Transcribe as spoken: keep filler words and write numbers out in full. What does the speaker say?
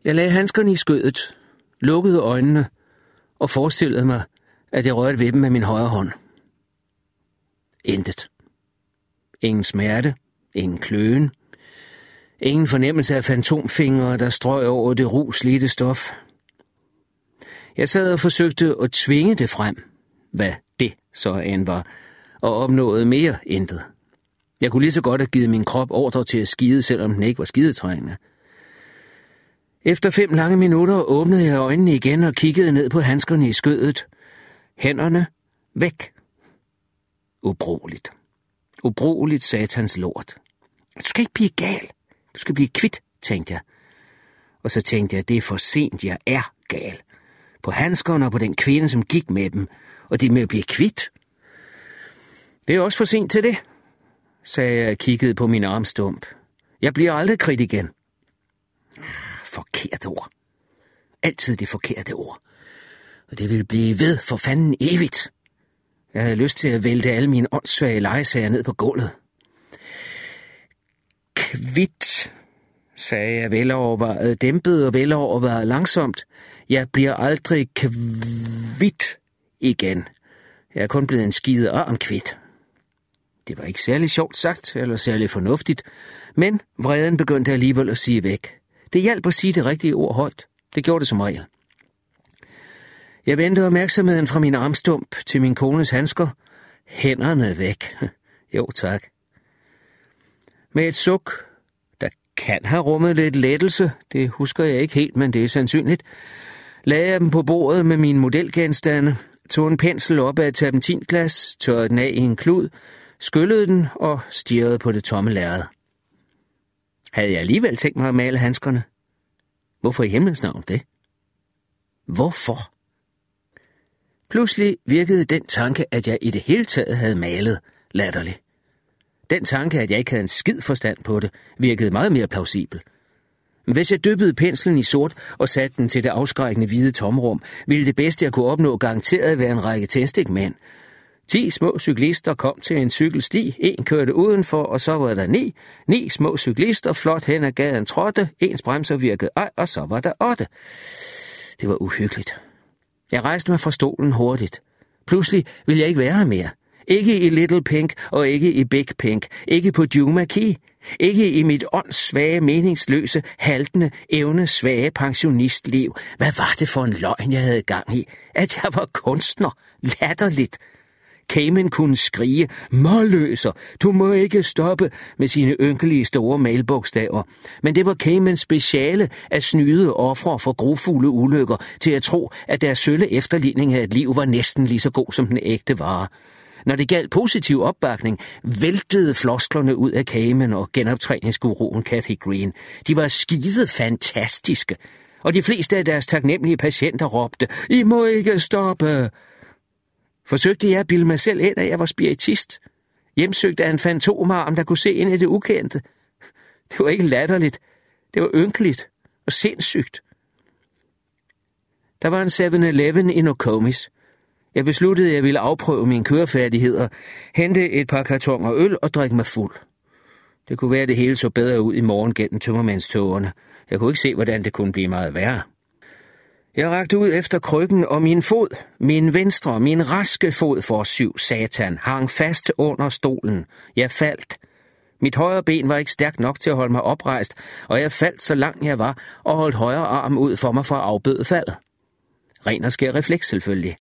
Jeg lagde handskerne i skødet, lukkede øjnene og forestillede mig, at jeg rørte ved dem med min højre hånd. Intet. Ingen smerte, ingen kløen, ingen fornemmelse af fantomfingre, der strøg over det ruslidte stof. Jeg sad og forsøgte at tvinge det frem, hvad det så end var, og opnåede mere intet. Jeg kunne lige så godt have givet min krop ordre til at skide, selvom den ikke var skidetrængende. Efter fem lange minutter åbnede jeg øjnene igen og kiggede ned på handskerne i skødet. Hænderne væk. Ubrugeligt. Ubrugeligt satans lort. Du skal ikke blive gal. Du skal blive kvit, tænkte jeg. Og så tænkte jeg, det er for sent, jeg er gal. På handskerne og på den kvinde, som gik med dem. Og det med at blive kvit. Det er også for sent til det, sagde jeg og kiggede på min armstump. Jeg bliver aldrig kridt igen. Forkert ord. Altid det forkerte ord. Og det vil blive ved for fanden evigt. Jeg havde lyst til at vælte alle mine åndssvage lejesager ned på gulvet. Kvit, sagde jeg velovervejet, dæmpet og velovervejet langsomt. Jeg bliver aldrig kvit igen. Jeg er kun blevet en skide arm kvit. Det var ikke særlig sjovt sagt, eller særlig fornuftigt, men vreden begyndte alligevel at sige væk. Det hjalp at sige det rigtige ord højt. Det gjorde det som regel. Jeg vendte opmærksomheden fra min armstump til min kones handsker. Hænderne væk. Jo, tak. Med et suk, der kan have rummet lidt lettelse, det husker jeg ikke helt, men det er sandsynligt, lagde jeg dem på bordet med mine modelgenstande, tog en pensel op af et terpentinglas, tørrede den af i en klud, skyllede den og stirrede på det tomme lærred. Havde jeg alligevel tænkt mig at male handskerne? Hvorfor i himlens navn det? Hvorfor? Pludselig virkede den tanke, at jeg i det hele taget havde malet, latterlig. Den tanke, at jeg ikke havde en skid forstand på det, virkede meget mere plausibel. Hvis jeg dyppede penslen i sort og satte den til det afskrækkende hvide tomrum, ville det bedste, jeg kunne opnå, garanteret være en række tændstikmænd. Ti små cyklister kom til en cykelsti, en kørte udenfor, og så var der ni. Ni små cyklister flot hen ad gaden trådte, ens bremser virkede ej, og så var der otte. Det var uhyggeligt. Jeg rejste mig fra stolen hurtigt. Pludselig ville jeg ikke være her mere. Ikke i Little Pink og ikke i Big Pink. Ikke på Juma Key. Ikke i mit åndssvage, meningsløse, haltende, evnesvage pensionistliv. Hvad var det for en løgn, jeg havde gang i? At jeg var kunstner. Latterligt. Cayman kunne skrige, målløser, du må ikke stoppe, med sine ynkelige store mailbogstaver. Men det var Caymans speciale at snyde ofre for grufulde ulykker til at tro, at deres sølle efterligning af et liv var næsten lige så god som den ægte vare. Når det galt positiv opbakning, væltede flosklerne ud af Cayman og genoptræningsguruen Kathy Green. De var skide fantastiske, og de fleste af deres taknemmelige patienter råbte, I må ikke stoppe. Forsøgte jeg at bilde mig selv ind, at jeg var spiritist. Hjemsøgt af en fantomarm, der kunne se ind i det ukendte. Det var ikke latterligt. Det var ynkeligt og sindssygt. Der var en seven eleven i Nokomis. Jeg besluttede, at jeg ville afprøve mine kørefærdigheder, hente et par kartoner øl og drikke mig fuld. Det kunne være, at det hele så bedre ud i morgen gennem tømmermandstogerne. Jeg kunne ikke se, hvordan det kunne blive meget værre. Jeg rakte ud efter krykken, og min fod, min venstre, min raske fod for syv satan, hang fast under stolen. Jeg faldt. Mit højre ben var ikke stærkt nok til at holde mig oprejst, og jeg faldt så langt jeg var, og holdt højre arm ud for mig for at afbøde faldet. Ren og skær refleks selvfølgelig.